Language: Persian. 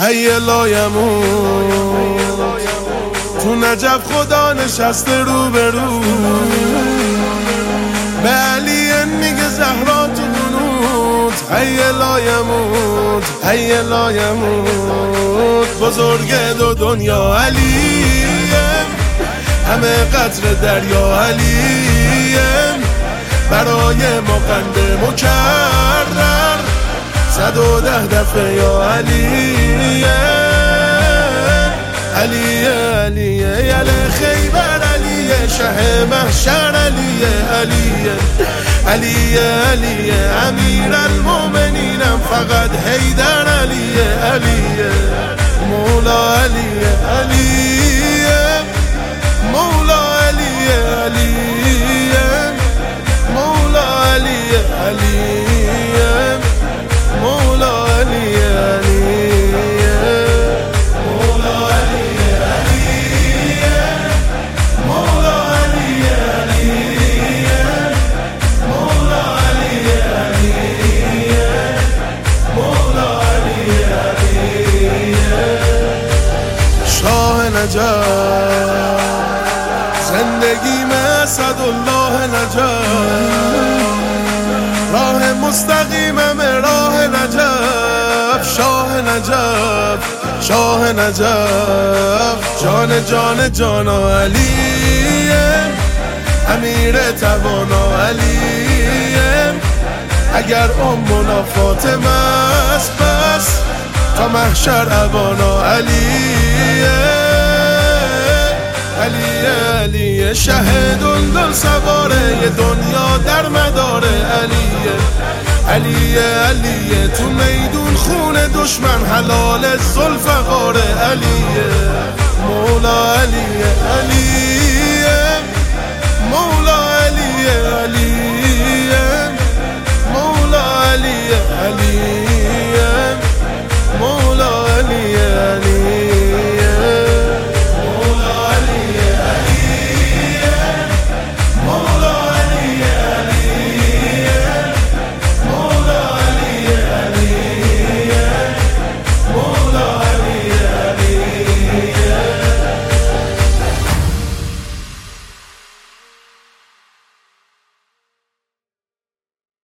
حی لایمون تو نجف خدا نشسته رو به رو به علی میگه زهرا تو قنوت حی لایمون حی لایمون بزرگ دو دنیا علیم همه قطر دریا علیم برای ما قند مکرر 110 دفعه یا علیه علیه علیه یله خیبر علیه شه محشر علیه علیه علیه علیه امیر المومنینم فقط حیدر علیه علیه مولا علیه علیه مولا علیه علیه مولا علیه علیه مولا علیه علیه مولا علیه علیه مولا علیه علیه مولا علیه علیه مولا علیه علیه شاه نجف زندگی میں اسدالله نجف راه مستقیمم راه نجف شاه نجف شاه نجف جان جان جانا علیم امیر توانا علیم اگر امنا فاطمه است پس تا محشر ابانا علیه علیه علیه شه دلدل سواره یه دنیا در مداره علیه علیه علیه تو میدون خون دشمن حلال ذوالفقار علیه مولا علیه علیه